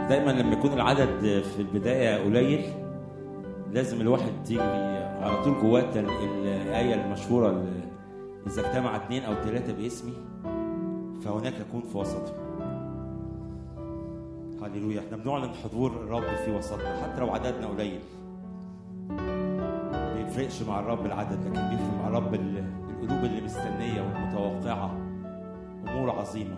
دايما لما يكون العدد في البداية قليل لازم الواحد تيجي على طول جواه الآية المشهورة إذا اجتمع 2 أو 3 باسمي فهناك أكون في وسطهم. هللويا. احنا بنعلن حضور الرب في وسطنا حتى لو عددنا قليل. ما بيفرقش مع الرب العدد، لكن بيفرق مع الرب القلوب اللي مستنية والمتوقعة أمور عظيمة.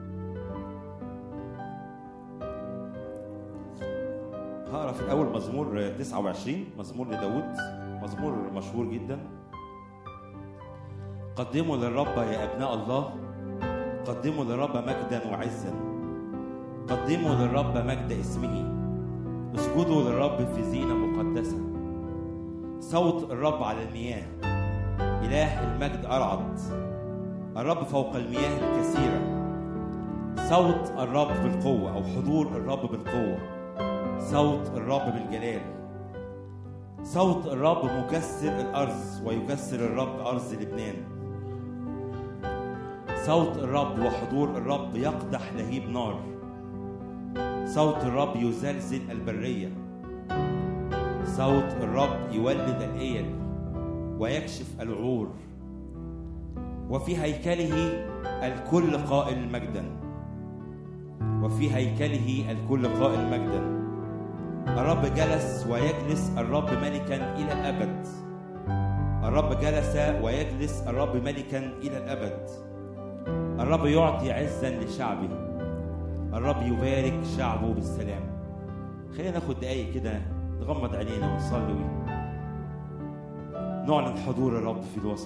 هقرأ في الأول مزمور 29، مزمور لداود، مزمور مشهور جدا. قدموا للرب يا أبناء الله، قدموا للرب مجدا وعزا، قدموا للرب مجد اسمه، اسجدوا للرب في زينة مقدسة. صوت الرب على المياه، إله المجد أرعد، الرب فوق المياه الكثيرة. صوت الرب بالقوة أو حضور الرب بالقوة، صوت الرب بالجلال. صوت الرب مكسر الأرض ويكسر الرب أرض لبنان. صوت الرب وحضور الرب يقدح لهيب نار. صوت الرب يزلزل البرية. صوت الرب يولد الإيل ويكشف العور. وفي هيكله الكل قائل مجدا، وفي هيكله الكل قائل مجدا. الرب جلس ويجلس الرب ملكا إلى الأبد. الرب جلس ويجلس الرب ملكا إلى الأبد. الرب يعطي عزا لشعبه، الرب يبارك شعبه بالسلام. خلينا ناخد دقايق كده نغمض عينينا ونصلي، نعلن حضور الرب في الوسط.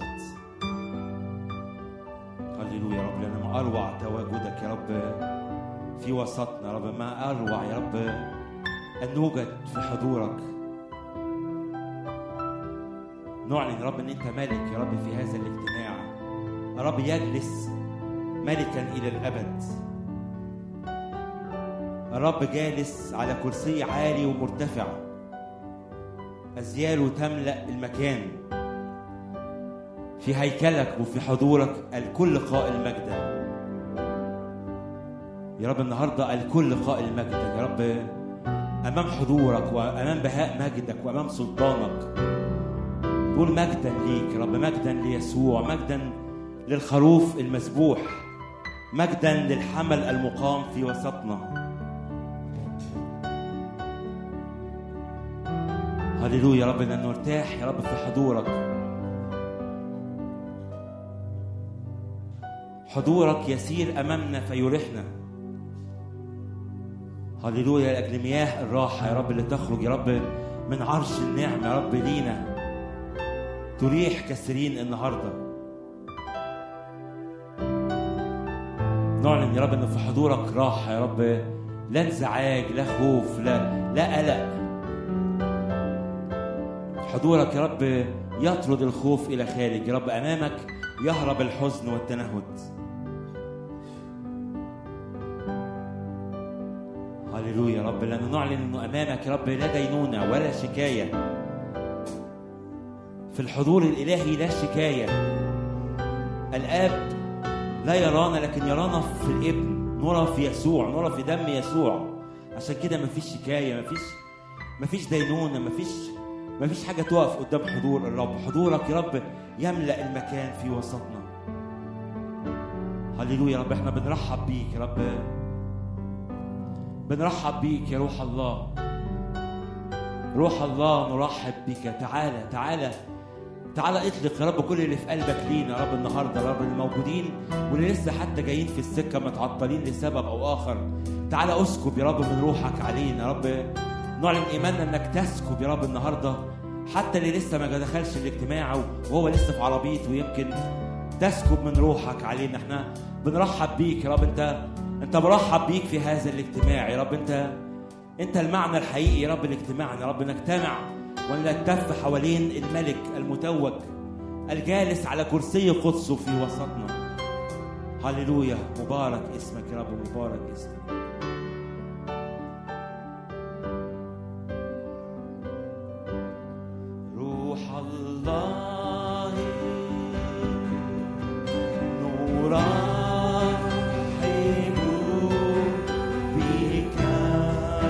هللويا يا رب، لأن ما أروع تواجدك يا رب في وسطنا يا رب، ما أروع يا رب أن نوجد في حضورك. نعلن يا رب أن أنت ملك يا رب في هذا الاجتماع. الرب يجلس ملكا إلى الأبد. الرب جالس على كرسي عالي ومرتفع، أزياله تملأ المكان. في هيكلك وفي حضورك الكل قائل مجدا يا رب. النهاردة الكل قائل مجدا يا رب، أمام حضورك وأمام بهاء مجدك وأمام سلطانك. قول مجدا ليك يا رب، مجدا ليسوع، مجدا للخروف المذبوح، مجدا للحمل المقام في وسطنا. هللويا يا رب، أن نرتاح يا رب في حضورك. حضورك يسير أمامنا فيريحنا. هللويا لأجل مياه الراحة يا رب اللي تخرج يا رب من عرش النعمة يا رب لينا، تريح كثيرين النهاردة. نعلن يا رب أن في حضورك راحة يا رب، لا انزعاج، لا خوف، لا قلق. حضورك يا رب يطرد الخوف إلى خارج يا رب، أمامك يهرب الحزن والتنهد. هللويا يا رب، لأنه نعلن أنه أمامك يا رب لا دينونة ولا شكاية. في الحضور الإلهي لا شكاية. الآب لا يرانا لكن يرانا في الابن، نرى في يسوع، نرى في دم يسوع. عشان كده مفيش شكاية، مفيش دينونة، مفيش حاجة تقف قدام حضور الرب. حضورك يا رب يملأ المكان في وسطنا. هللويا يا رب، احنا بنرحب بيك يا رب، بنرحب بيك يا روح الله. روح الله نرحب بك. تعالى اطلق يا رب كل اللي في قلبك لينا يا رب النهارده يا رب، الموجودين واللي لسه حتى جايين في السكه متعطلين لسبب او اخر. تعالى اسكب يا رب من روحك علينا يا رب. نعلن ايماننا انك تسكب يا رب النهارده، حتى اللي لسه ما دخلش الاجتماع وهو لسه في عربيته يمكن تسكب من روحك علينا. احنا بنرحب بيك يا رب، انت مرحب بيك في هذا الاجتماع يا رب. انت المعنى الحقيقي يا رب الاجتماع يا رب، نجتمع ونلتف حوالين الملك المتوج الجالس على كرسي قدسه في وسطنا. هللويا، مبارك اسمك يا رب، مبارك اسمك. روح الله نورا بك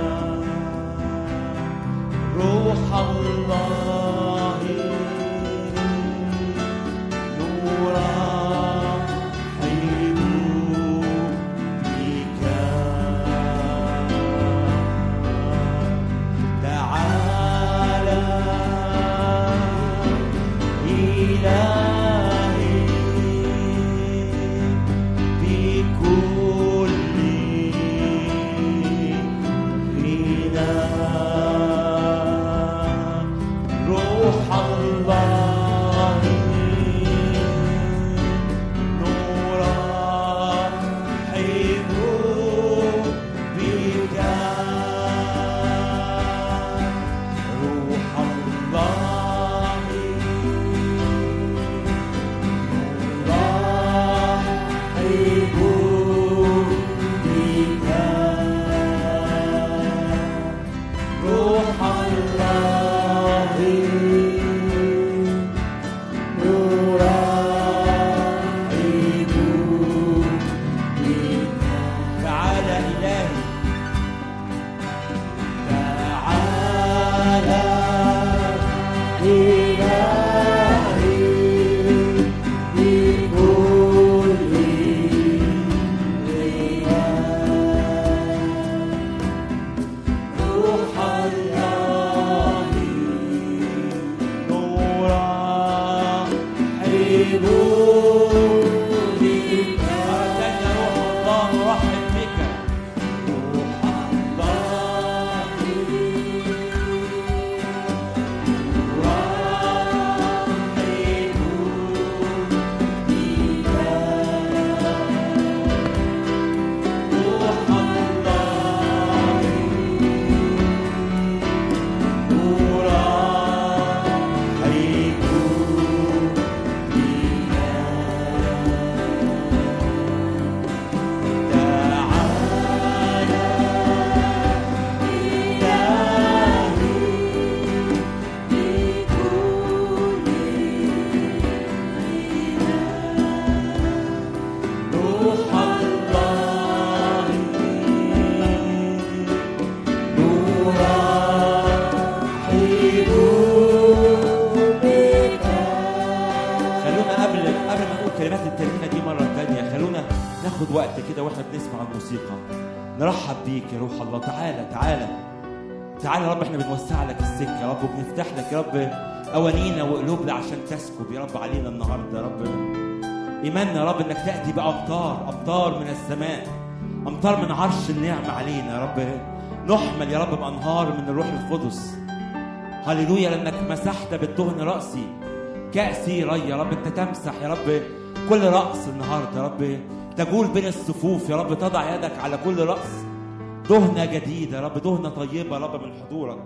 نرحب بيك يا روح الله. تعالى تعالى تعالى يا رب، احنا بنوسع لك السكه يا رب، وبنفتح لك يا رب اوانينا وقلوبنا عشان تسكب يا رب علينا النهارده يا رب. ايماننا يا رب انك تاتي بامطار من السماء، امطار من عرش النعمه علينا يا رب. نحمل يا رب بانهار من الروح القدس. هللويا، لانك مسحت بالدهن راسي كاسي ري يا رب. انت تمسح يا رب كل راس النهارده يا رب، تجول بين الصفوف يا رب، تضع يدك على كل رأس. دهنة جديدة يا رب، دهنة طيبة يا رب من حضورك.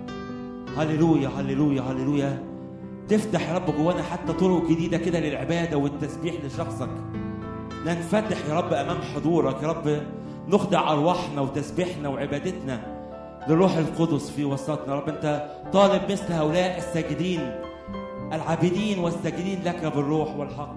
هللويا هللويا هللويا. تفتح يا رب جوانا حتى طرق جديدة كده للعبادة والتسبيح لشخصك. ننفتح يا رب أمام حضورك يا رب، نخضع أرواحنا وتسبيحنا وعبادتنا للروح القدس في وسطنا يا رب. أنت طالب مثل هؤلاء الساجدين العابدين والساجدين لك بالروح والحق.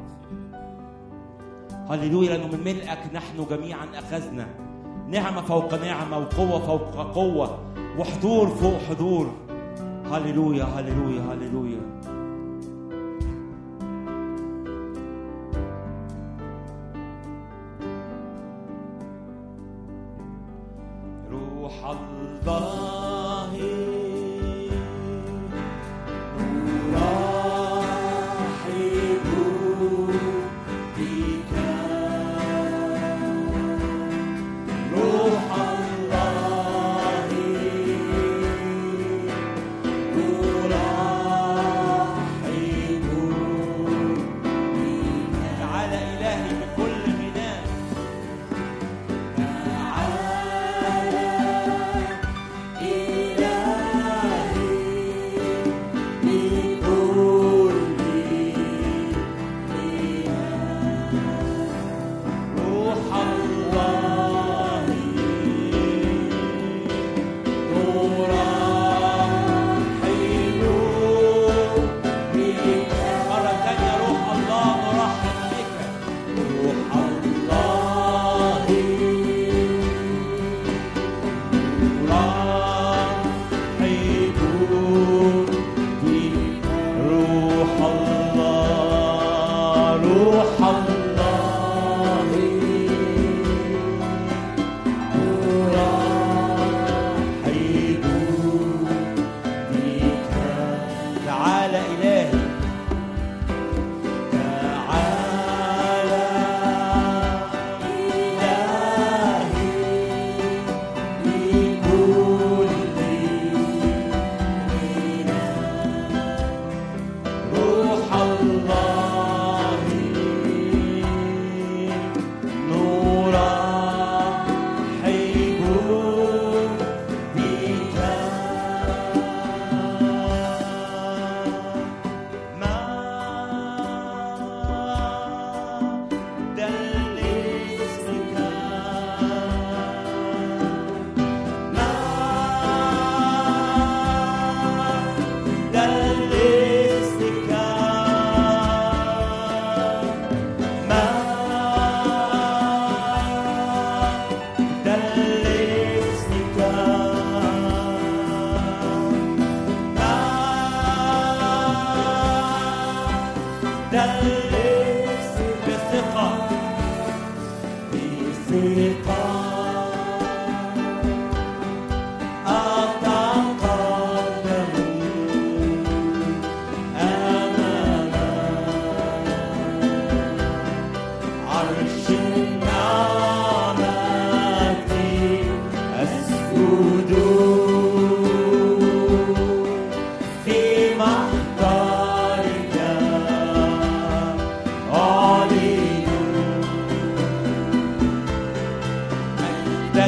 هللويا، لأنه من ملئك نحن جميعا أخذنا نعمة فوق نعمة وقوة فوق قوة وحضور فوق حضور. هللويا هللويا هللويا. روح الله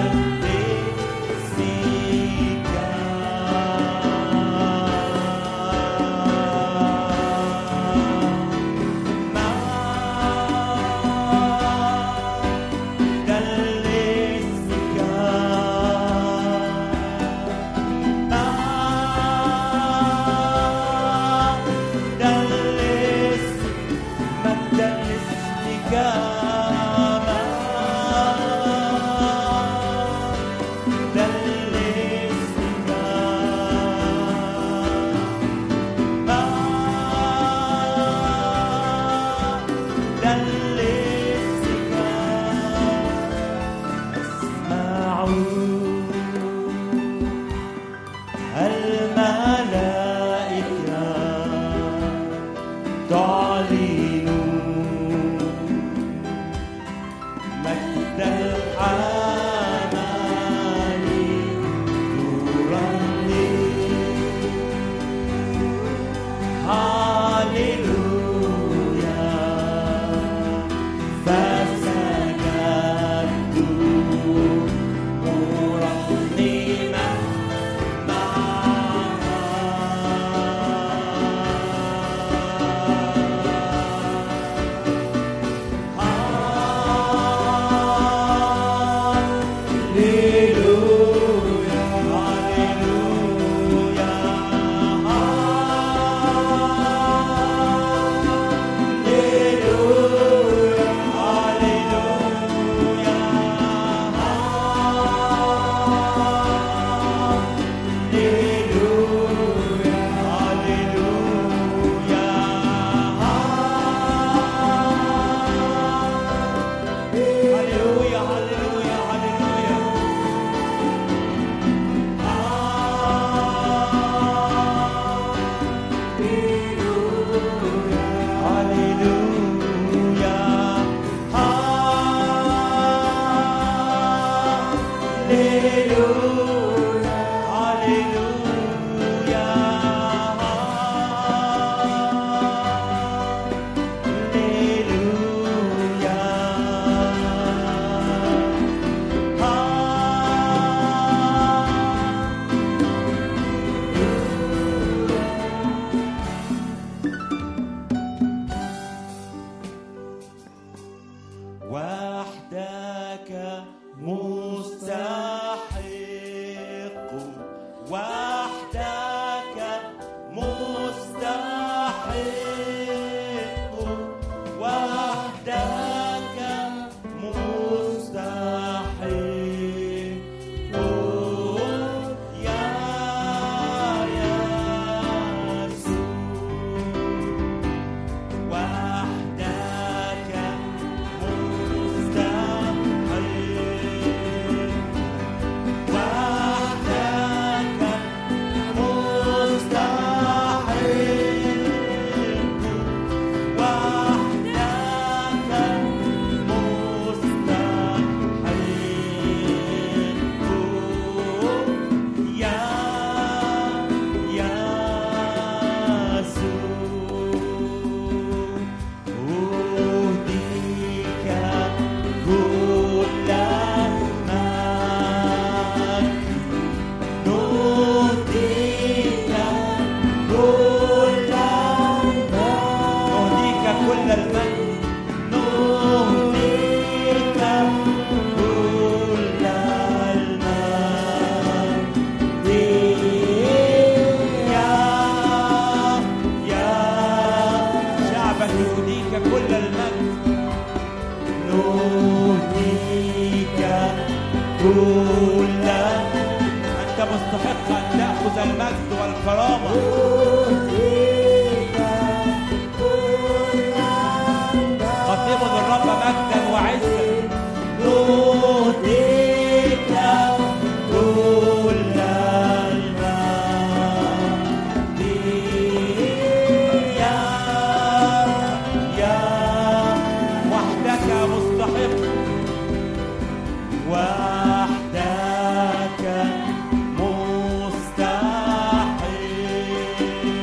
وحدك مستحق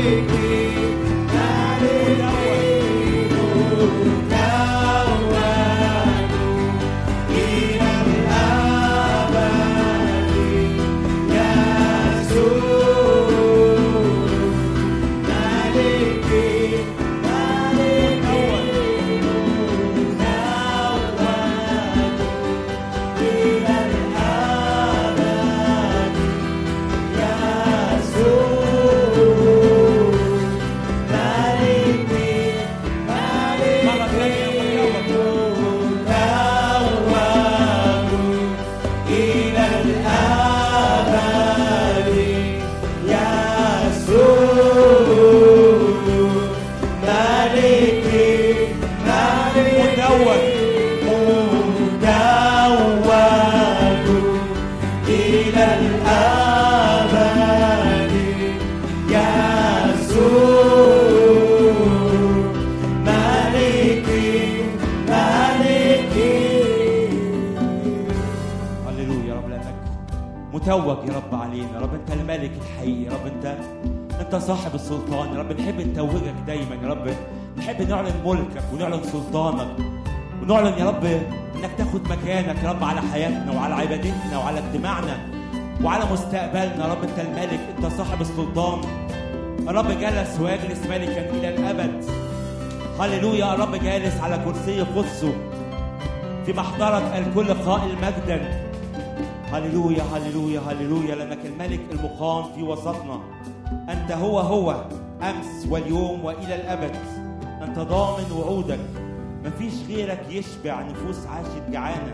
متوج يا رب علينا يا رب. انت الملك الحقيقي يا رب. انت صاحب السلطان يا رب. نحب نتوجك دايما يا رب. نحب نعلن ملكك ونعلن سلطانك ونعلن يا رب انك تاخد مكانك يا رب على حياتنا وعلى عبادتنا وعلى اجتماعنا وعلى مستقبلنا يا رب. انت الملك، انت صاحب السلطان يا رب. جلس ويجلس ملكا الى الابد. هللويا يا رب. جالس على كرسي قدسه في محضرك الكل قائل مجدا. هللويا هللويا هللويا، لأنك الملك المقام في وسطنا. أنت هو أمس واليوم وإلى الأبد. أنت ضامن وعودك. مفيش غيرك يشبع نفوس عاشت جعانة.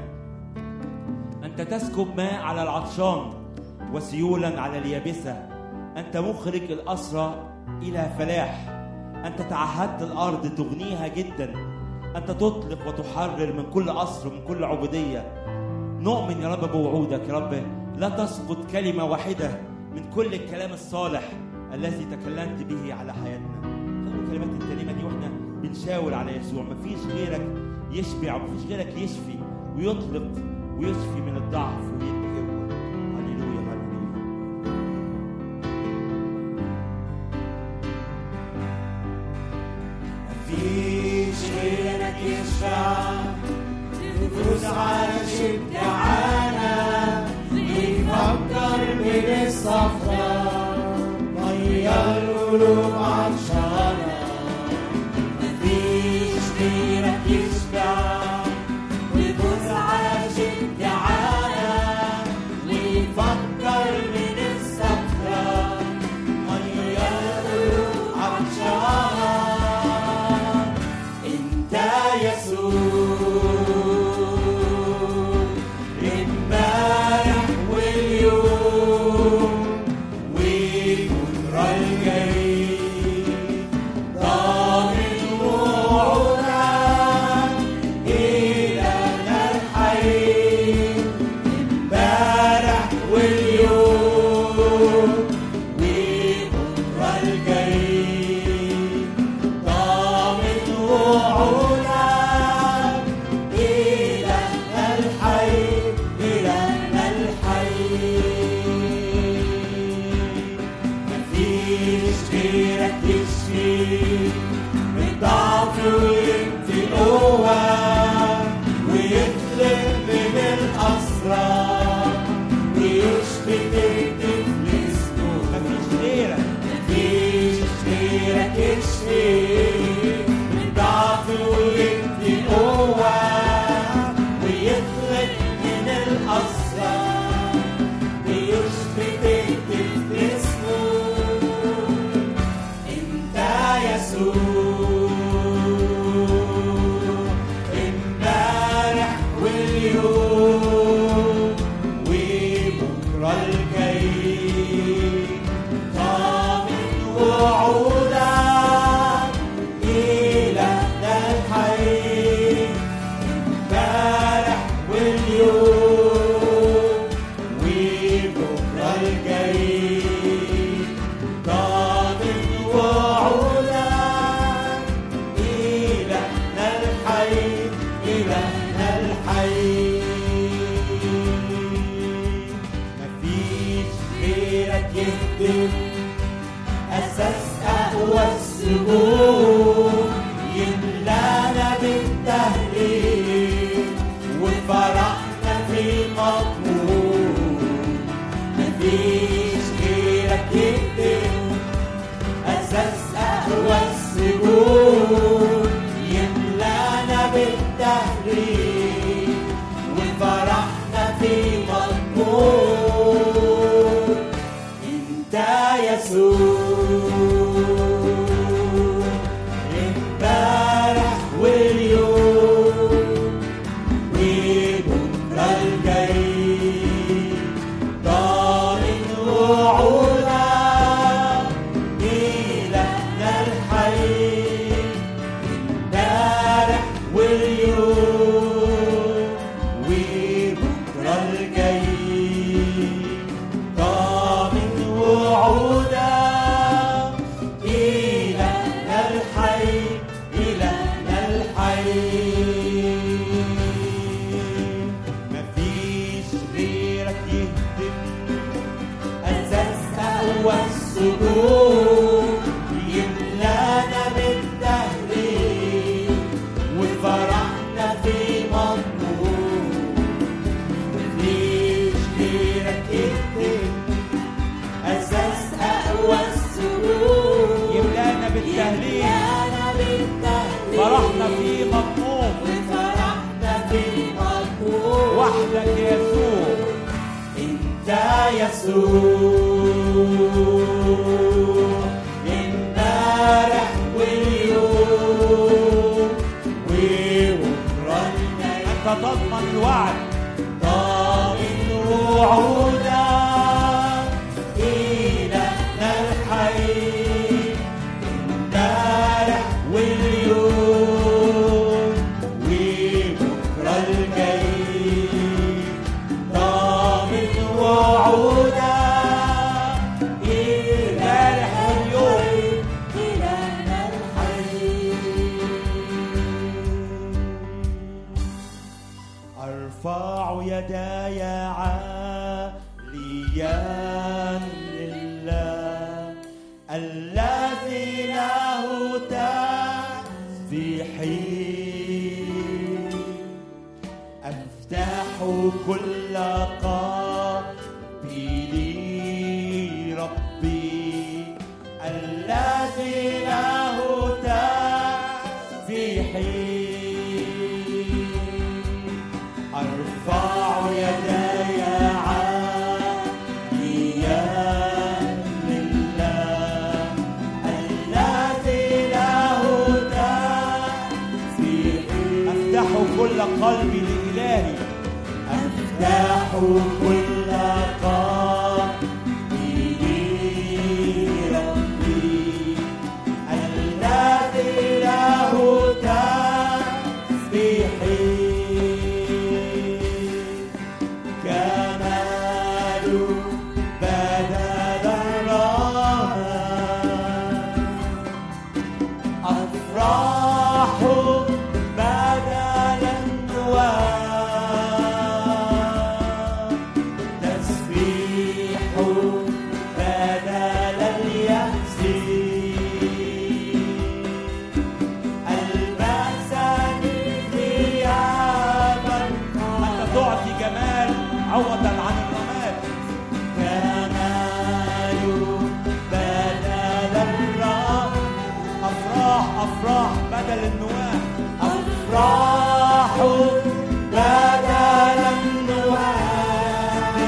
أنت تسكب ماء على العطشان وسيولا على اليابسة. أنت مخرج الأسرى إلى فلاح. أنت تعهدت الأرض تغنيها جدا. أنت تطلق وتحرر من كل أسر ومن كل عبودية. نؤمن يا رب بوعودك يا رب. لا تسقط كلمة واحدة من كل الكلام الصالح الذي تكلمت به على حياتنا. خلوا كلمات الكلمة دي واحنا بنشاور على يسوع. مفيش غيرك يشبع ومفيش غيرك يشفي ويطلق ويشفي من الضعف ويدي قوة. هللويا هللويا. مفيش غيرك يشفع نفوس عاشت جعانة. يفكر من الصفراء غير القلوب عطشانة. مفيش غيرك يشبع نفوس عاشت جعانة. ويفكر من الصفراء غير القلوب عطشانة. انت يسوع أساس أقوى السجود يملانا بالتهليل وفرحنا في مضمون مفيش غيرك يقدر أساس أقوى السجود يملانا بالتهليل وفرحنا في مضمون انت يسوع امبارح واليوم وبكره الجاي ضامن وعودك إلهنا الحي امبارح واليوم وبكره الجاي ضامن وعودك إلهنا الحي إلهنا الحي مفيش غيرك يهدم أساس أقوى السجود يملانا بالتهليل وفرحنا في مضمون مفيش غيرك يهدم أساس أقوى السجود يملانا بالتهليل فرحنا في مضمون وفرحنا في مضمون وحدك يا يسوع انت يسوع امبارح واليوم وبكره الجاي انت تضمن الوعد ضامن وعودك إلهنا الحي امبارح واليوم وبكره الجاي ضامن وعودك امبارح واليوم إلهنا الحي أرفع يداي عاليا لله الذي له تسبيحي أفتح كل قلبي لربي الذي له تسبيحي أرفع يداي عاليا لله الذي له تسبيحي افتح كل قلبي لإلهي أفتح كل قلبي لربي الذي له تسبيحي كمال بدل الرهان أفراح بدل النوام تسبيح بدل اليأس ألبسني ثيابا انت تعطي جمال عوضا عن الرماد كمال بدل الرهان افراح بدل النواه أفراح بدل النوام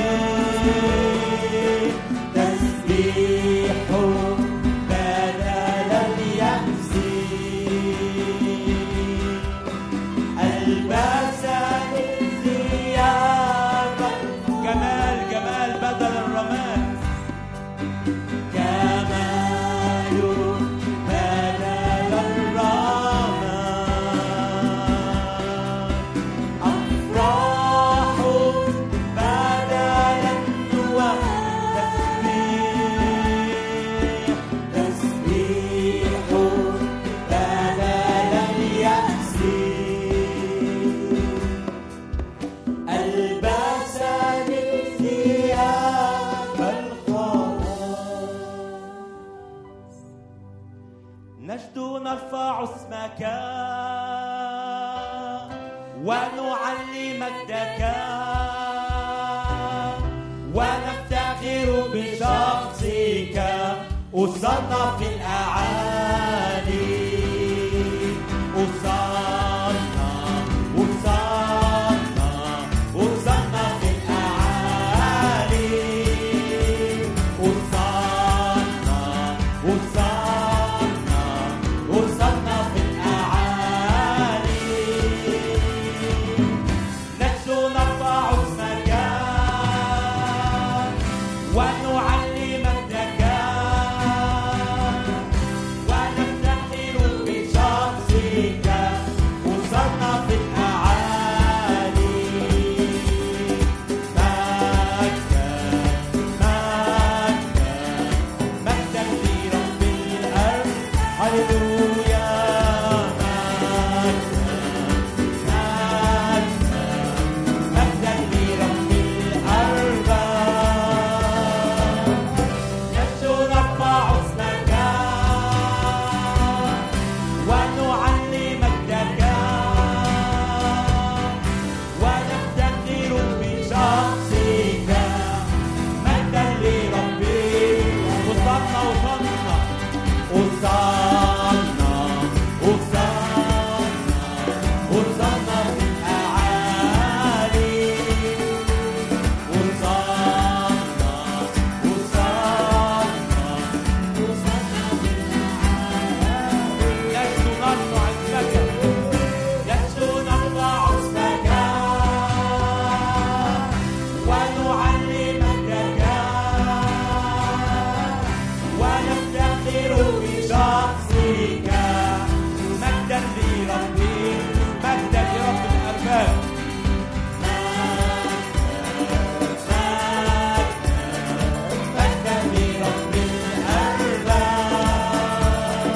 تسبيح بدل اليأس ألبسني ثيابا جمال بدل الرماد كمال بدل الرماد نجد نرفع اسمك ونعلي مجدك ونفتخر بشخصك أصلنا في الأعالي أصلنا في الأعالي أصلنا في الأعالي نجد نرفع اسمك ونعلي مجدك ونفتخر بشخصك وصلنا في الأعالي مجدا لرب الأرض هللويا مجدا لرب الأرض نجد نرفع اسمك ونعلي مجدك ونفتخر بشخصك مجدا لربي وصلنا في الأعالي نجد نرفع اسمك ونعلي مجدك ونفتخر بشخصك مجدا لربي مجدا لرب الأرباب مجدا لرب الأرباب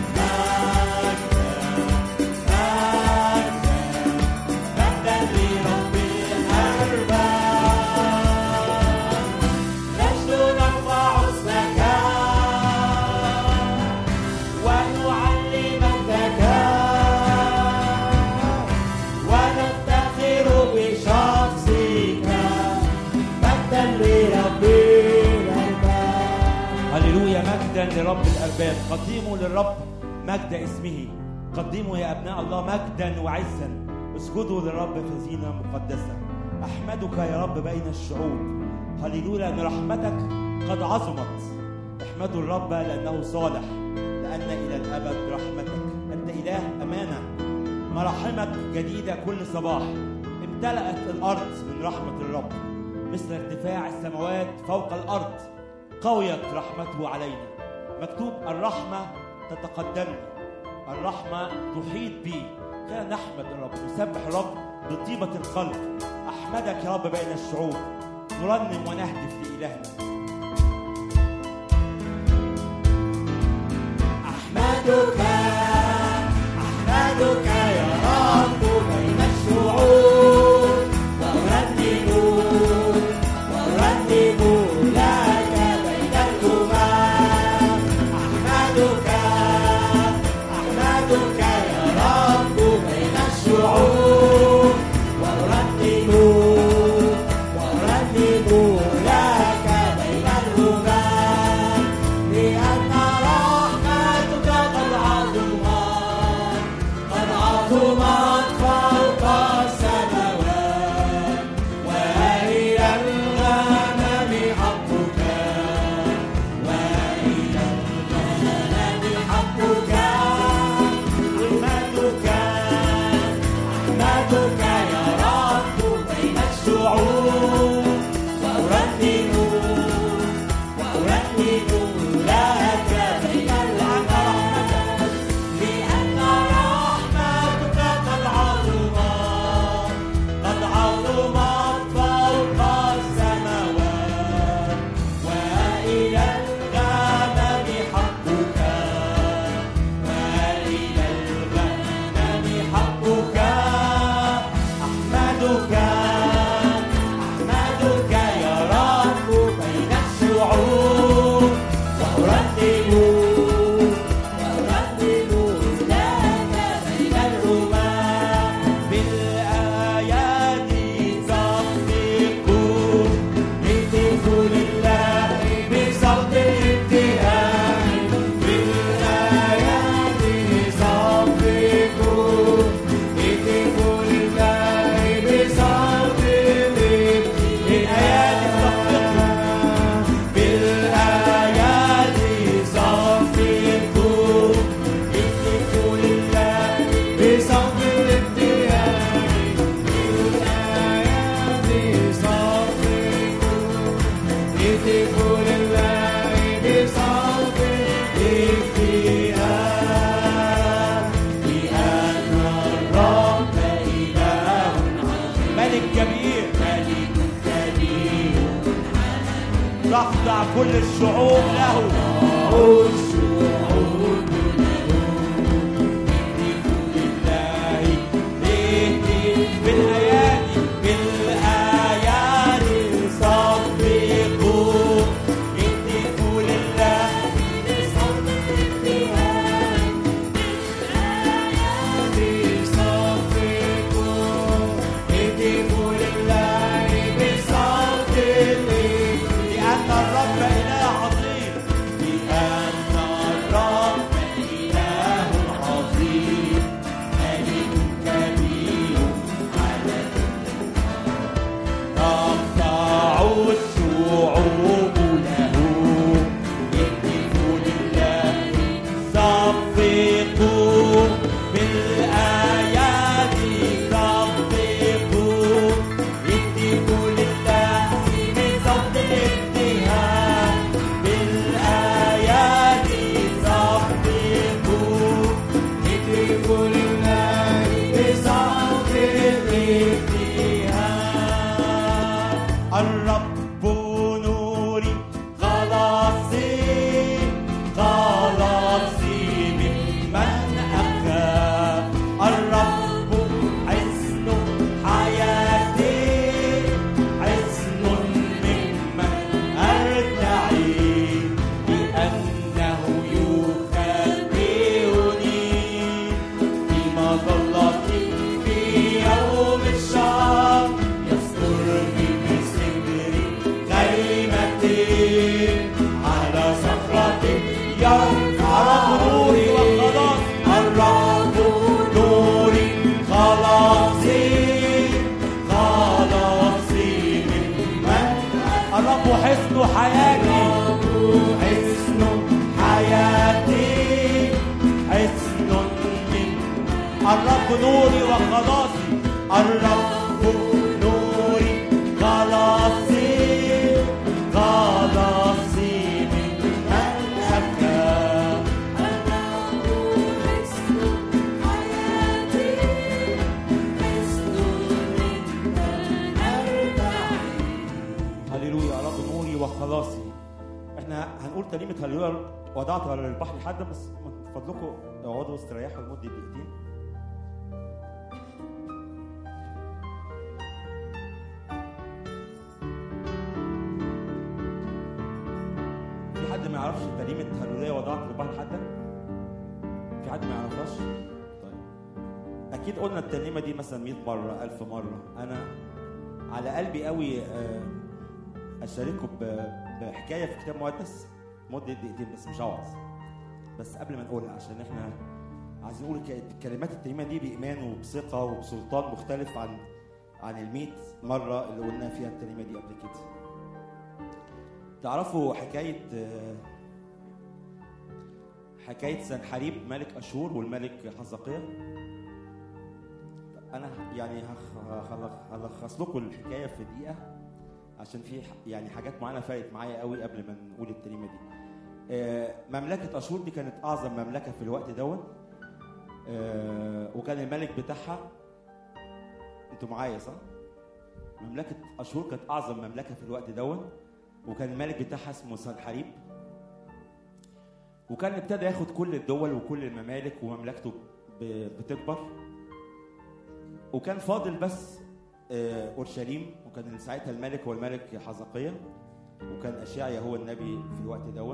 مجدا لرب الأرباب نجد نرفع اسمك ونعلي مجدك ونفتخر بشخصك مجدا لرب الأرباب هللويا مجدا لرب الأرباب قدموا للرب مجد اسمه قدموا يا أبناء الله مجدا وعزا اسجدوا للرب في زينة مقدسة أحمدك يا رب بين الشعوب هللويا لأن رحمتك قد عظمت احمدوا الرب لأنه صالح لأن إلى الأبد رحمتك أنت إله أمانة مراحمك جديدة كل صباح امتلأت الأرض من رحمة الرب مثل ارتفاع السماوات فوق الأرض قويت رحمته علينا مكتوب الرحمة تتقدمني الرحمة تحيط بي خلينا نحمد الرب نسبح الرب بطيبة القلب أحمدك يا رب بين الشعوب نرنم ونهتف لإلهنا أحمدك يا رب بين الشعوب وأرنم لك بين الأمم أحمدك يا رب بين الشعوب وأرنم لك بين الأمم لأن رحمتك قد عظمت تخضع كل الشعوب له. الرب نوري وخلاصي، الرب نوري خلاصي، خلاصي من أبكى. الرب حصن حياتي، حصن ممن أرتعي. هللويا، الرب نوري وخلاصي. احنا هنقول ترنيمة هللويا وضعت على البحر لحد، بس من فضلكم اقعدوا استريحوا لمدة دقيقتين. ما يعرفش ترنيمة هللويا وضعت البحر حتى؟ في حد ما يعرفهاش؟ طيب أكيد قلنا الترنيمة دي مثلا 100 مرة 1000 مرة. أنا على قلبي قوي أشارككم بحكاية في كتاب مقدس مدة دقيقتين بس، مش هوعظ، بس قبل ما نقولها عشان إحنا عايزين نقول كلمات الترنيمة دي بإيمان وبثقة وبسلطان مختلف عن ال100 مرة اللي قلنا فيها الترنيمة دي قبل كده. تعرفوا حكاية سنحريب ملك أشور والملك حزقيا؟ أنا يعني هلخص لكم الحكاية في دقيقة عشان في يعني حاجات معينة فرقت معايا قوي قبل ما نقول الترنيمة دي. مملكة أشور دي كانت أعظم مملكة في الوقت دون، وكان الملك بتاعها، أنتوا معايا صح؟ مملكة أشور كانت أعظم مملكة في الوقت دون، وكان الملك بتاعها اسمه سنحريب، وكان ابتدى ياخد كل الدول وكل الممالك ومملكته بتكبر، وكان فاضل بس اورشليم، وكان ساعتها الملك هو الملك حزقيا، وكان اشعيا هو النبي في الوقت دوت،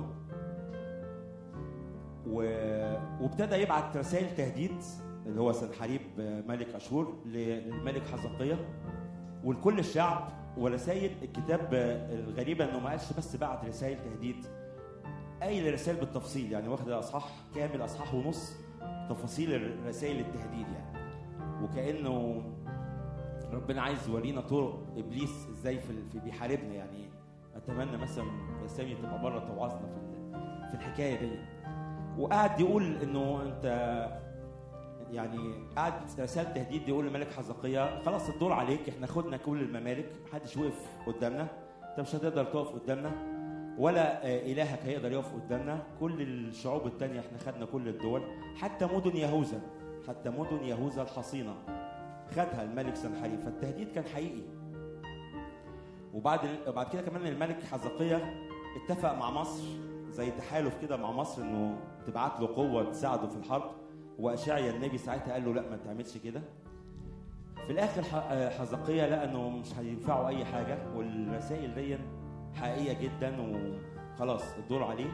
وابتدى يبعت رسائل تهديد اللي هو سنحريب ملك اشور للملك حزقيا ولكل الشعب. ورسائل الكتاب الغريبه انه ما قالش بس بعت رسائل تهديد، اي رسائل بالتفصيل، يعني واخد اصحاح كامل، اصحاح ونص تفاصيل رسائل التهديد يعني. وكانه ربنا عايز يورينا طرق ابليس ازاي في بيحاربنا يعني. اتمنى مثلا يا سامي تبقى مره توعظنا في الحكايه دي. وقعد يقول انه انت يعني قعد رسالة تهديد يقول للملك حزقيا خلاص الدور عليك، احنا خدنا كل الممالك، محدش وقف قدامنا، انت مش هتقدر تقف قدامنا ولا إلهك هيقدر يقف قدامنا، كل الشعوب التانية احنا خدنا كل الدول، حتى مدن يهوذا الحصينة خدها الملك سنحريب. فالتهديد كان حقيقي. وبعد كده كمان الملك حزقيا اتفق مع مصر زي تحالف كده مع مصر انه تبعت له قوه تساعده في الحرب، واشعيا النبي ساعتها قال له لا ما تعملش كده. في الاخر حزقيا لقى انه مش هينفعوا اي حاجه، والرسائل دي حقيقيه جدا وخلاص الدور عليه.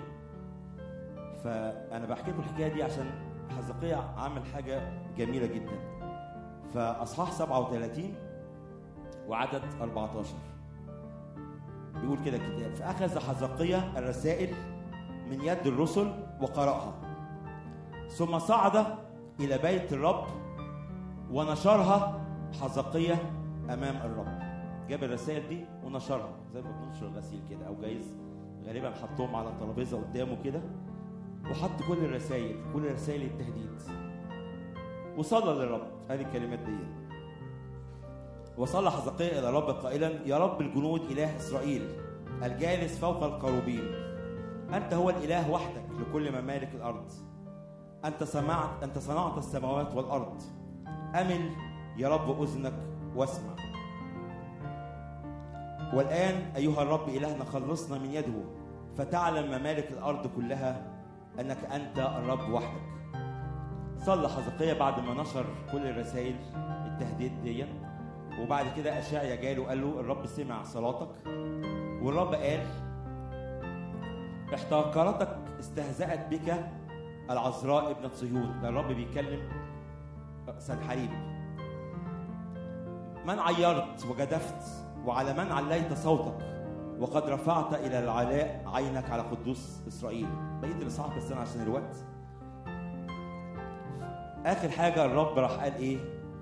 فانا بحكي لكم الحكايه دي عشان حزقيا عمل حاجه جميله جدا. فاصحاح 37 وعدد 14 بيقول كده الكتاب: فاخذ حزقيا الرسائل من يد الرسل وقرأها، ثم صعد الى بيت الرب ونشرها حزقيا امام الرب. جاب الرسائل دي ونشرها زي ما بننشر الغسيل كده، او جايز غالبا حطهم على الترابيزه قدامه كده، وحط كل رسائل التهديد، وصلى للرب. هذه الكلمات دي: وصلى حزقيا الى الرب قائلا: يا رب الجنود اله اسرائيل الجالس فوق الكروبين، انت هو الاله وحدك لكل ممالك الارض. انت صنعت السماوات والارض. امل يا رب اذنك واسمع. والان ايها الرب الهنا خلصنا من يده، فتعلم ممالك الارض كلها انك انت الرب وحدك. صلى حزقيا بعد ما نشر كل الرسائل التهديد دي، وبعد كده اشعيا جاله قال له: الرب سمع صلاتك، والرب قال: احتقرتك استهزأت بك العذراء ابنة صهيون. ده الرب بيكلم سنحريب: من عيرت وجدفت، وعلى من عليت صوتك، وقد رفعت الى العلاء عينك على قدوس اسرائيل. بقيت الاصحاح بس عشان الوقت. اخر حاجه الرب راح قال ايه؟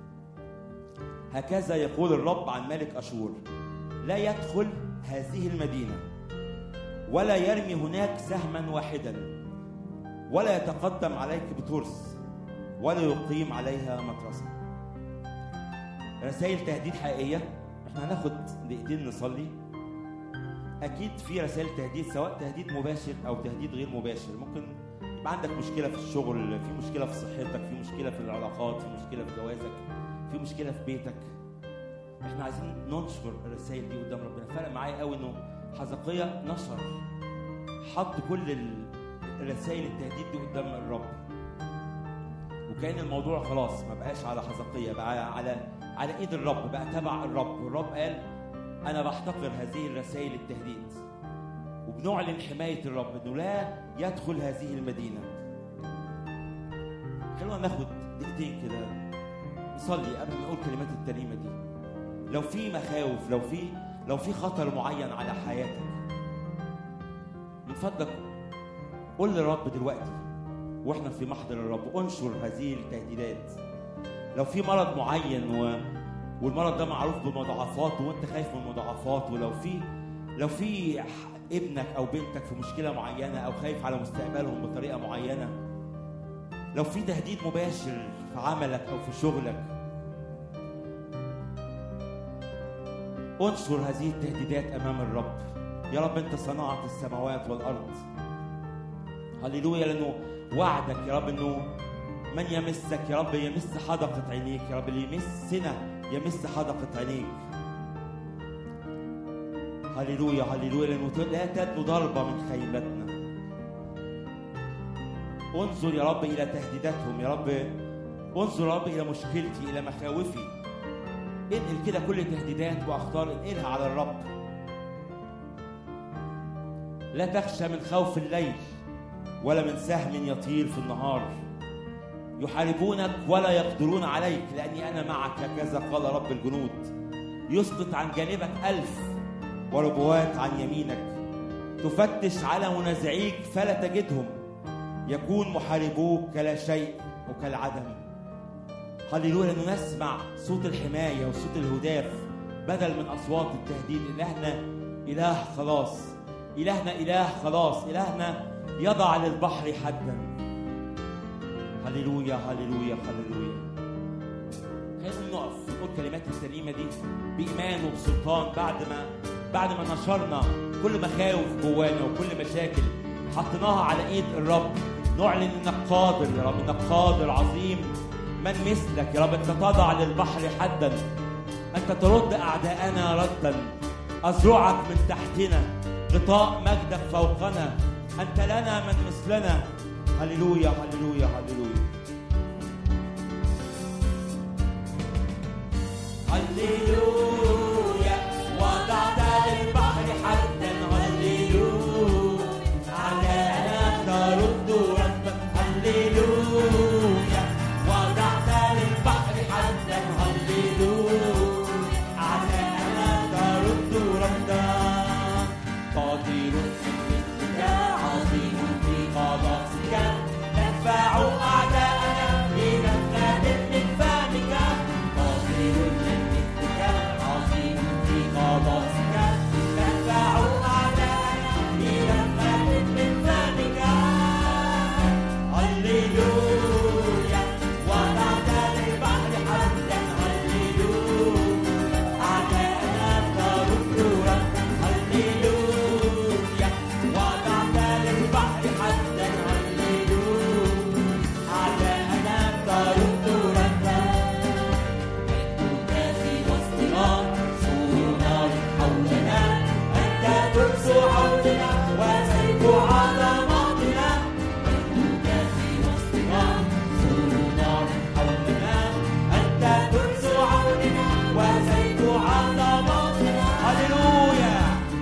هكذا يقول الرب عن ملك اشور: لا يدخل هذه المدينه، ولا يرمي هناك سهما واحدا، ولا يتقدم عليك بترس، ولا يقيم عليها مترسا. رسائل تهديد حقيقيه. احنا هناخد دقيقتين نصلي. اكيد في رسائل تهديد، سواء تهديد مباشر او تهديد غير مباشر. ممكن يبقى عندك مشكله في الشغل، في مشكله في صحتك، في مشكله في العلاقات، في مشكله في جوازك، في مشكله في بيتك. احنا عايزين ننشر الرسائل دي قدام ربنا. فرق معايا قوي انه حزقيا حط كل الرسائل التهديد دي قدام الرب، وكان الموضوع خلاص ما بقاش على حزقيا، بقى على ايد الرب، بقى تبع الرب. والرب قال: انا بحتقر هذه الرسائل التهديد، وبنعلن حمايه الرب انه لا يدخل هذه المدينه. خلونا ناخد دقيقتين كده نصلي قبل ما نقول كلمات الترنيمه دي. لو في مخاوف، لو في خطر معين على حياتك، من فضلك قول للرب دلوقتي واحنا في محضر الرب، انشر هذه التهديدات. لو في مرض معين والمرض ده معروف بمضاعفاته وانت خايف من المضاعفات، لو في ابنك او بنتك في مشكله معينه او خايف على مستقبلهم بطريقه معينه، لو في تهديد مباشر في عملك او في شغلك، انشر هذه التهديدات امام الرب. يا رب انت صنعت السماوات والارض. هللويا، لانه وعدك يا رب انه من يمسك يا رب يمس حدقة عينيك. يا رب اللي يمسنا يمس حدقة عينيك. هللويا هللويا، لانه لا تدنو ضربة من خيبتنا. انظر يا رب الى تهديداتهم، يا رب انظر يا رب الى مشكلتي، الى مخاوفي. انقل كده كل تهديدات واخطار، انقلها على الرب. لا تخشى من خوف الليل، ولا من سهم يطير في النهار. يحاربونك ولا يقدرون عليك، لأني أنا معك، هكذا قال رب الجنود. يسقط عن جانبك 1000 وربوات عن يمينك. تفتش على منازعيك فلا تجدهم. يكون محاربوك كلا شيء وكالعدم. هللويا، لأنه نسمع صوت الحماية وصوت الهداف بدل من أصوات التهديد. إلهنا إله خلاص، إلهنا إله خلاص، إلهنا يضع للبحر حدا. هللويا هللويا هللويا. خلينا نقف نقول كلمات الترنيمة دي بإيمان وبسلطان. بعد ما نشرنا كل مخاوف جوانا وكل مشاكل حطيناها على إيد الرب، نعلن إنك قادر يا رب، إنك قادر عظيم. من مثلك يا رب؟ أنت تضع للبحر حدا، أنت ترد أعداءنا ردا. أزرعك من تحتنا غطاء مجدك فوقنا، أنت لنا من مثلنا. هللويا هللويا هللويا هللويا. وضعت للبحر حدا، هللويا. أعداءنا ترد ردا، هللويا. وضعت للبحر حدا، هللويا. أعداءنا ترد ردا. قادر مثلك، عظيم في قداسك، تدفع أعداءنا بنفخة من فمك. قادر مثلك، عظيم في قداسك، تدفع أعداءنا بنفخة من فمك. هللويا. وضعت للبحر حدا، هللويا. أعداءنا ترد ردا، هللويا. وضعت للبحر حدا، هللويا. أعداءنا ترد ردا. أنت في وسطنا، سور نار حولنا، أنت ترس عوننا وسيف عظمتنا. أنت في وسطنا، سور نار حولنا، أنت ترس عوننا وسيف عظمتنا. هللويا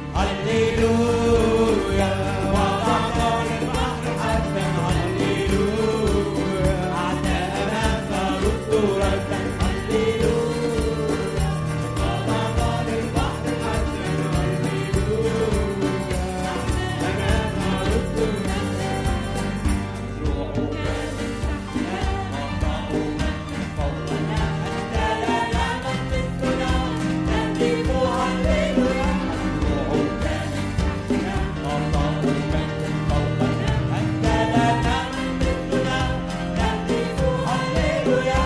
هللويا. وضعت للبحر حدا، هللويا. أعداءنا ترد ردا، هللويا. وضعت للبحر حدا، هللويا. أعداءنا ترد ردا. مزروعك من تحتنا، مطعوما من فوقنا، أنت لنا من مثلنا، نهتف هللويا. مزروعك من تحتنا، مطعوما من فوقنا، أنت لنا من مثلنا، نهتف هللويا.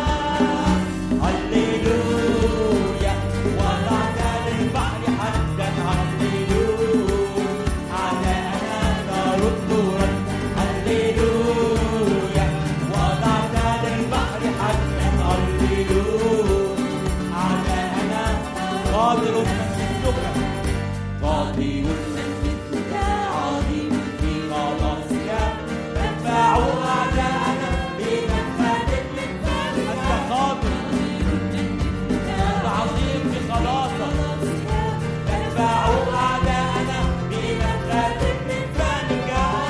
هللويا. وضعت للبحر حدا، هللويا. أعداءنا ترد ردا، هللويا. وضعت للبحر حدا، هللويا. أعداءنا قادر من مثلك، قادر من مثلك، عظيم في قداسك، تدفع أعداءنا بمنفذ من فمك. أنت قادر، أنت عظيم في قداسك، تدفع أعداءنا بمنفذ من فمك.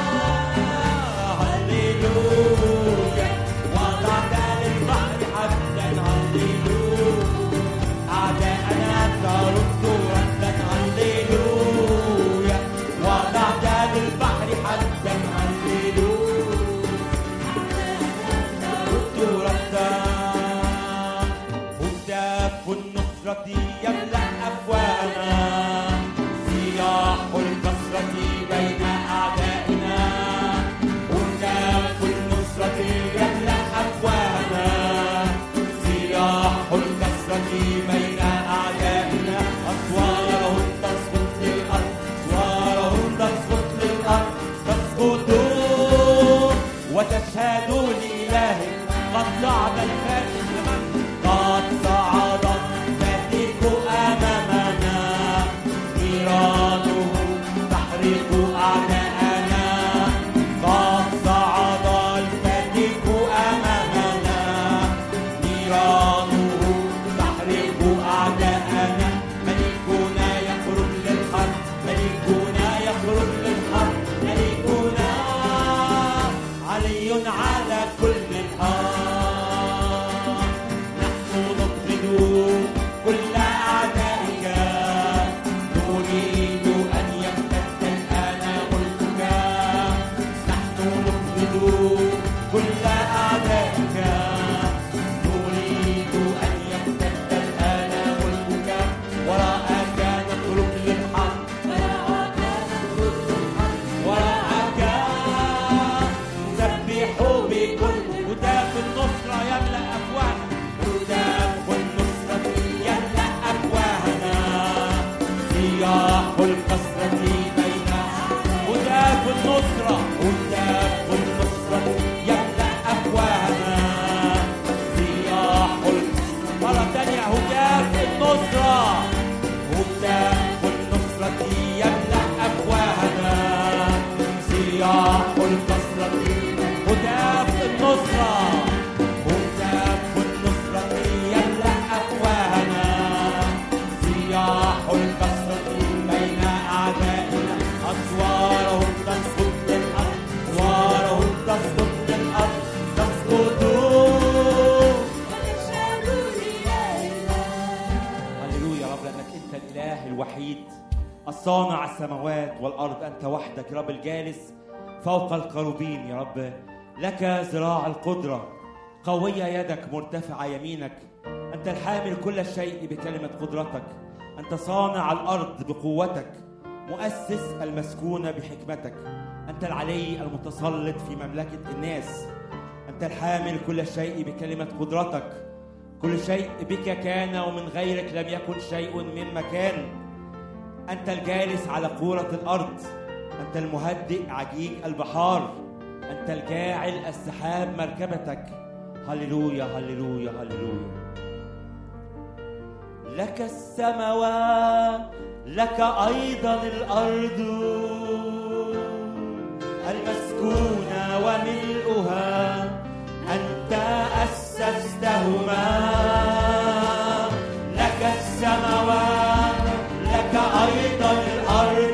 هللويا. وضعت للبحر حدا، هللويا. أعداءنا ترد ردا، هللويا. وضعت للبحر حدا، هللويا. ترد ردا. هتاف النصرة يملأ أفواهنا، سياح الكسرة بين أعدائنا. هتاف النصرة يملأ أفواهنا، سياح الكسرة بين أعدائنا. أسوارهم تسقط للأرض، أسوارهم تسقط للأرض، تسقط وتشهد لإله. قد صعد الفاتح لمن، قد صعد الفاتح أمامنا، نيرانه تحرق أعداءنا. قد صعد الفاتح أمامنا، نيرانه تحرق أعداءنا. ملكنا يخرج للحرب، ملكنا يخرج للحرب، ملكنا علي على كل الأرض. نحن نبغض كل أعدائك، نريد أن يمتد الآن ملكك. نحن نبغض كل أعدائك، نريد أن يمتد الآن ملكك. وراءك نخرج للحرب، وراءك نخرج للحرب، وراءك نسبح بكل. هتاف النصرة يملأ أفواهنا، هتاف النصرة يملأ أفواهنا، سياح الكسرة بين. هتاف النصرة، هتاف النصرة يملأ أفواهنا، النصرة، هتاف النصرة يملأ أفواهنا، صياح الكسرة بين أعدائنا، أسوارهم تسقط للأرض، أسوارهم تسقط للأرض، تسقط. هللويا يا رب، لأنك أنت الإله الوحيد الصانع السماوات والأرض. أنت وحدك يا رب الجالس فوق الكروبين يا رب. لك ذراع القدرة، قوية يدك، مرتفعة يمينك. أنت الحامل كل شيء بكلمة قدرتك. أنت صانع الأرض بقوتك، مؤسس المسكونة بحكمتك. أنت العلي المتسلط في مملكة الناس. أنت الحامل كل شيء بكلمة قدرتك. كل شيء بك كان، ومن غيرك لم يكن شيء مما كان. أنت الجالس على كرة الأرض. أنت المهدئ عجيج البحار. أنت الجاعل السحاب مركبتك. هللويا هللويا هللويا. لك السماوات، لك أيضا الأرض المسكونة وملؤها، أنت أسستهما. لك السماوات، لك أيضا الأرض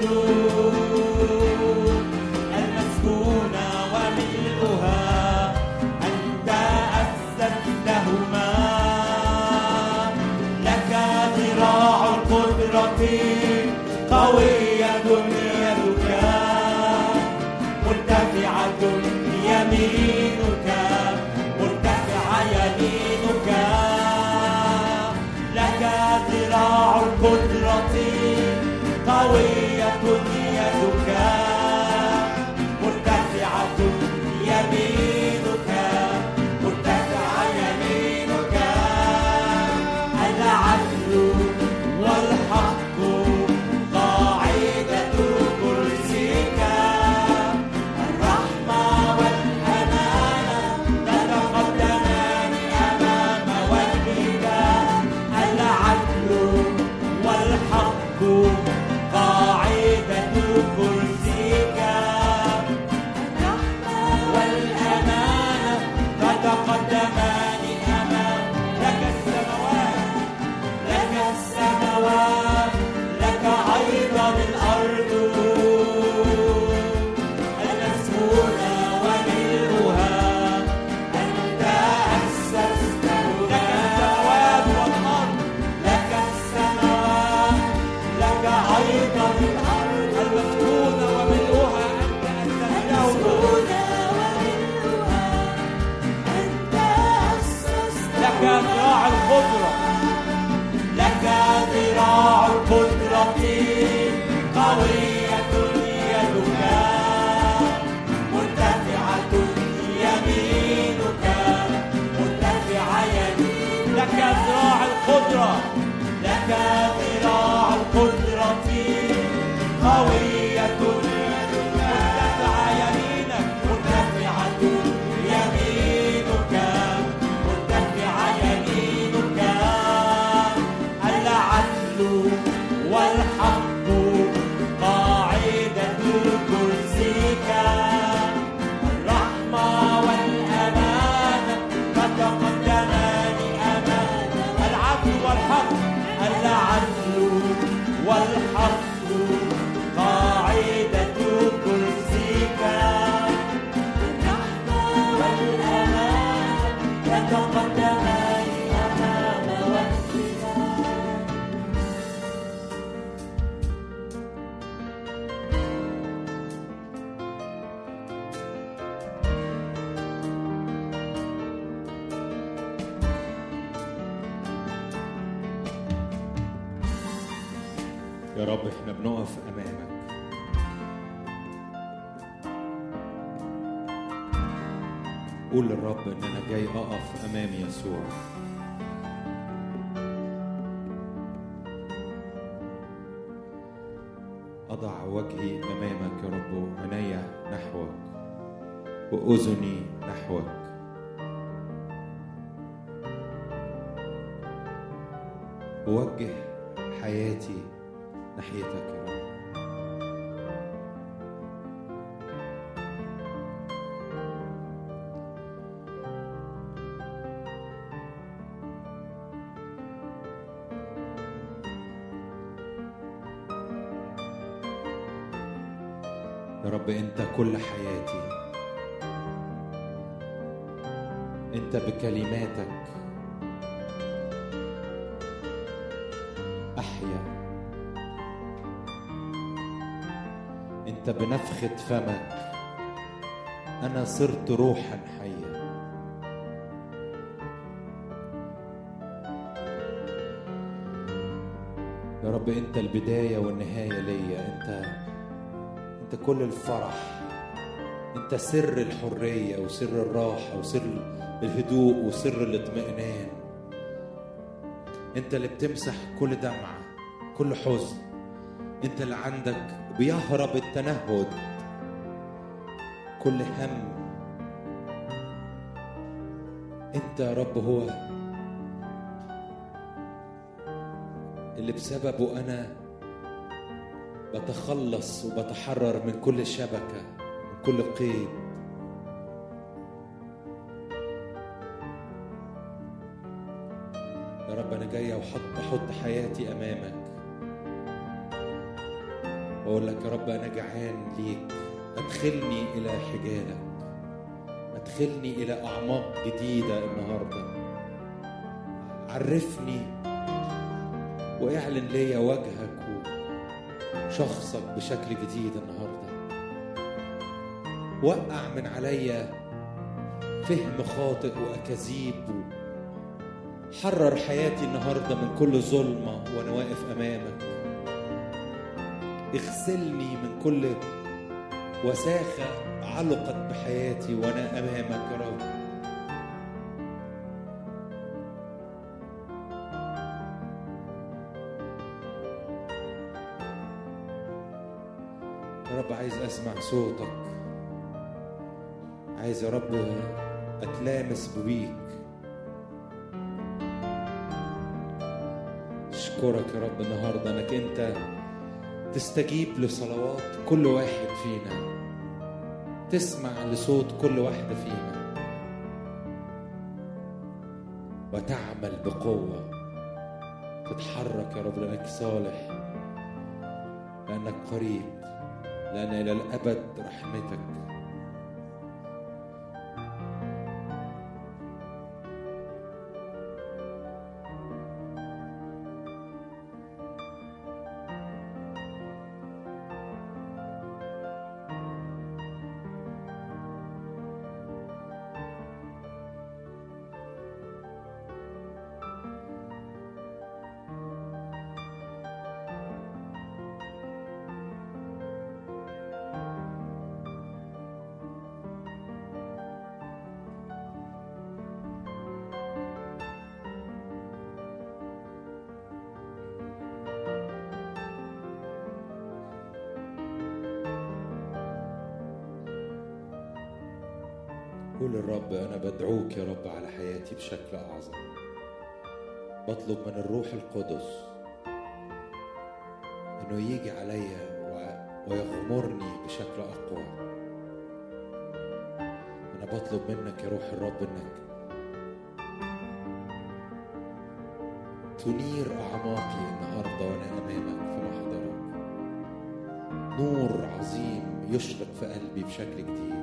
المسكونة وملؤها، أنت أسستهما. لك ذراع القدرة، قوية يدك، مرتفعة يمينك، مرتفعة يمينك. لك ذراع القدرة، قوية يدك، مرتفعة يمينك، مرتفعة يمينك. العدل والحق قاعدة كرسيك، الرحمة والأمانة تتقدمان أمام وجهك. العدل والحق قاعدة كرسيك، الرحمة والأمانة تتقدمان أمام. لك السماوات، لك السماوات، لك أيضا الأرض المسكونة وملؤها، أنت أسستها. لك السماوات والأرض، لك السماوات، لك أيضا الأرض المسكونة وملؤها، أنت أسستها. لك ذراع القدرة، لك ذراع القدرة، قوية يدك، مرتفعة يمينك، مرتفعة يمينك. لك ذراع القدرة، لك ذراع القدرة، قوية يدك، مرتفعة يمينك، مرتفعة يمينك، مرتفعة يمينك. العدل والحق قاعدة كرسيك، الرحمة والأمانة تتقدمان أمام. العدل والحق، العدل والحق قاعدة كرسيك، الرحمة والأمانة تتقدمان أمام وجهك. يا رب احنا بنقف امامك، قول للرب ان انا جاي اقف امام يسوع. اضع وجهي امامك يا رب، وعيني نحوك واذني نحوك. ووجه حياتي ناحيتك يا رب. يا رب أنت كل حياتي، أنت بكلماتك أحيا، أنت بنفخة فمك أنا صرت روحا حيا. يا رب أنت البداية والنهاية ليا، أنت كل الفرح، أنت سر الحرية وسر الراحة وسر الهدوء وسر الاطمئنان. أنت اللي بتمسح كل دمعة كل حزن، أنت اللي عندك بيهرب التنهد كل هم. أنت يا رب هو اللي بسببه أنا بتخلص وبتحرر من كل شبكة من كل قيد. يا رب أنا جاي أحط حياتي أمامك وأقول لك يا رب أنا جعان ليك، أدخلني إلى حجالك، أدخلني إلى أعماق جديدة النهاردة. عرفني واعلن ليا وجهك وشخصك بشكل جديد النهاردة. وقع من عليا فهم خاطئ وأكاذيب، حرر حياتي النهاردة من كل ظلمة وأنا واقف أمامك. اغسلني من كل وساخة علقت بحياتي وأنا أمامك يا رب. يا رب عايز أسمع صوتك، عايز يا رب أتلامس بيك. أشكرك يا رب النهاردة أنك أنت تستجيب لصلوات كل واحد فينا، تسمع لصوت كل واحدة فينا وتعمل بقوة، تتحرك يا رب لأنك صالح، لأنك قريب، لأن إلى الأبد رحمتك. قول الرب أنا بدعوك يا رب على حياتي بشكل أعظم. بطلب من الروح القدس إنه يجي عليا ويغمرني بشكل أقوى. أنا بطلب منك يا روح الرب إنك تنير أعماقي النهاردة وأنا أمامك في محضرك. نور عظيم يشرق في قلبي بشكل جديد.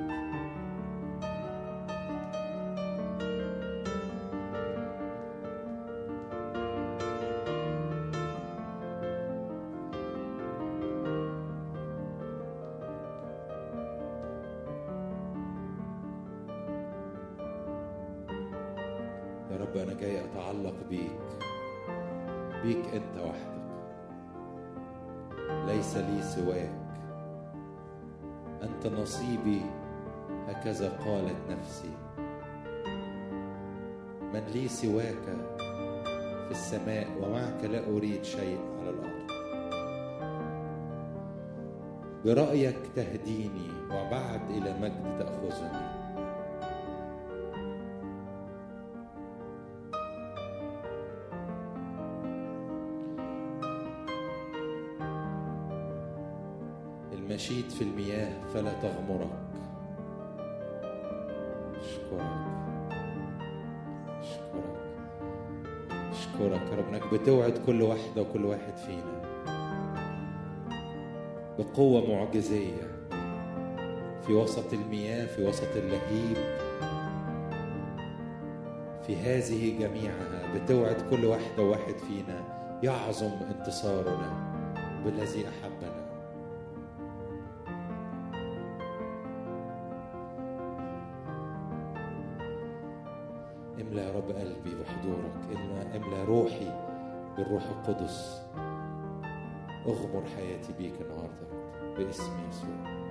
يا رب أنا جاي أتعلق بيك أنت وحدك، ليس لي سواك. أنت نصيبي هكذا قالت نفسي. من لي سواك في السماء ومعك لا أريد شيء على الأرض. برأيك تهديني وبعد إلى مجد تأخذني. مشيت في المياه فلا تغمرك. أشكرك يا رب إنك بتوعد كل واحدة وكل واحد فينا بقوة معجزية في وسط المياه، في وسط اللهيب، في هذه جميعها بتوعد كل واحدة وواحد فينا يعظم انتصارنا بالذي أحبنا. املأ يا رب قلبي بحضورك، املأ روحي بالروح القدس. اغمر حياتي بيك النهارده باسم يسوع.